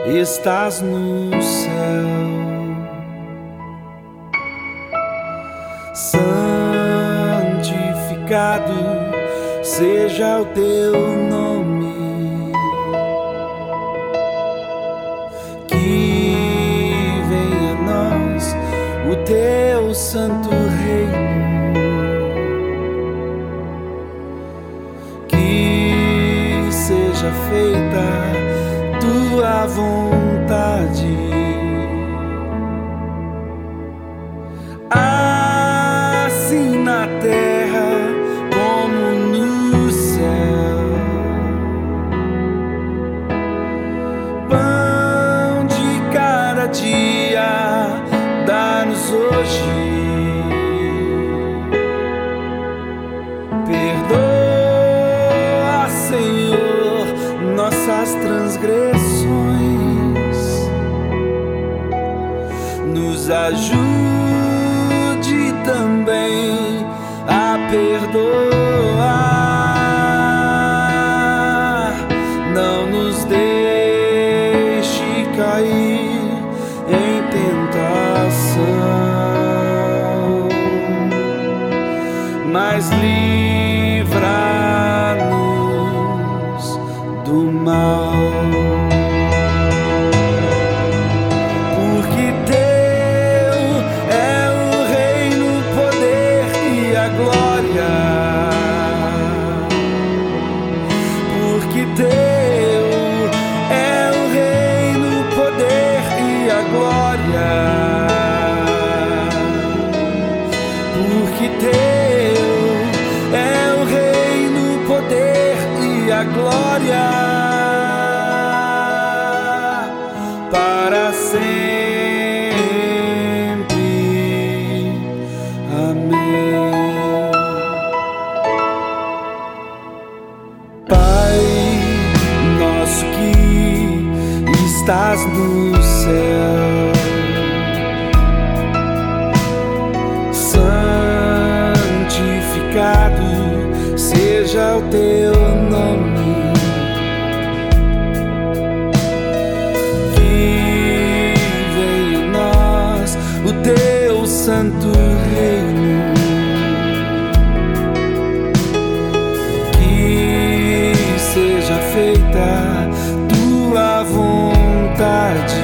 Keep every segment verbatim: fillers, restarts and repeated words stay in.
estás no céu. Santificado seja o teu nome, que venha a nós o teu santo reino, que seja feita tua vontade, assim na terra como no céu. Pão de cada dia dá-nos hoje. Perdoa, Senhor, nossas transgressões, nos ajude também a perdoar, não nos deixe cair em tentação, mas livra-nos do mal. Porque teu é o reino, o poder e a glória. Porque teu é o reino, o poder e a glória. Porque teu é o reino, o poder e a glória, para sempre. Amém. Pai nosso que estás no céu, santificado seja o teu nome, que venha a nós o teu santo reino, que seja feita tua vontade,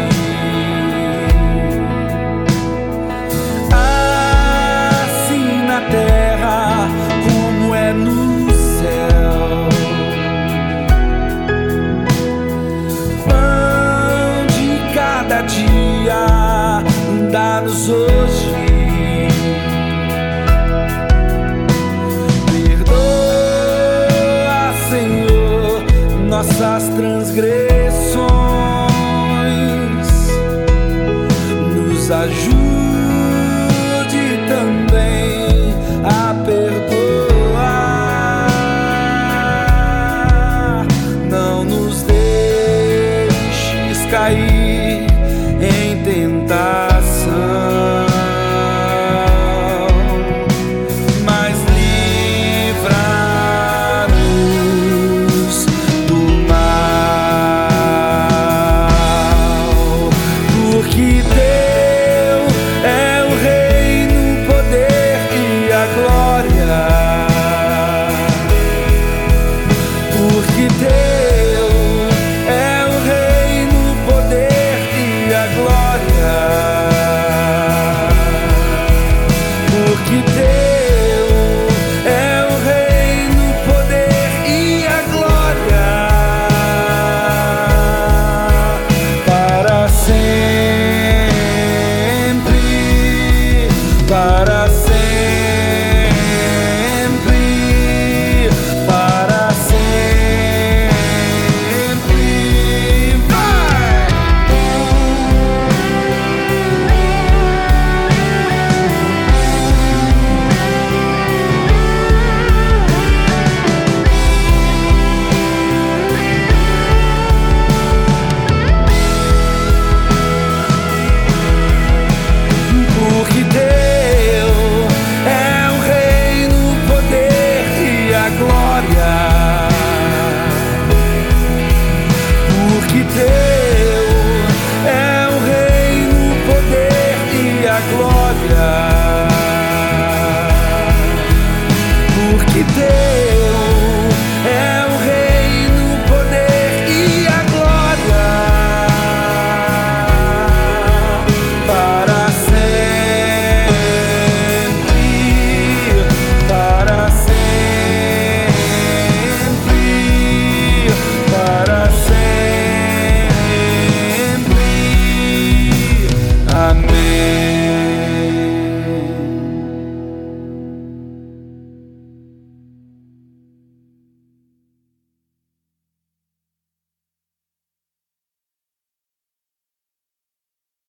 assim na terra como é no céu. Pão de cada dia dá-nos hoje. Perdoa, Senhor, nossas transgressões, nos ajude também a perdoar, não nos deixes cair em tentação,